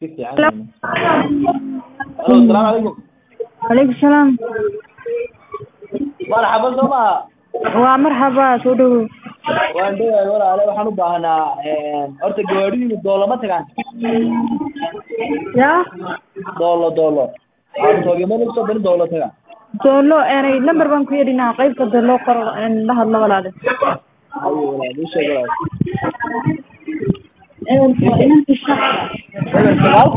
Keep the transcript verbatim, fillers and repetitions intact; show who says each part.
Speaker 1: كيف يعني الو السلام عليكم
Speaker 2: عليكم السلام.
Speaker 1: مرحبا سوما
Speaker 2: ومرحبا سودو.
Speaker 1: waan dhawahay walaalo waxaan u baahanaa horta gawaadhidu doolo ma tagaan
Speaker 2: يا
Speaker 1: doolo doolo aan toogimada soo bari doolo taga
Speaker 2: doolo aanay number baan ku yeedhinaa qaybta doolo qor in la hadlo walaalo.
Speaker 1: ayo walaalo sheeg walaalo
Speaker 2: ee inta
Speaker 1: eber sagaal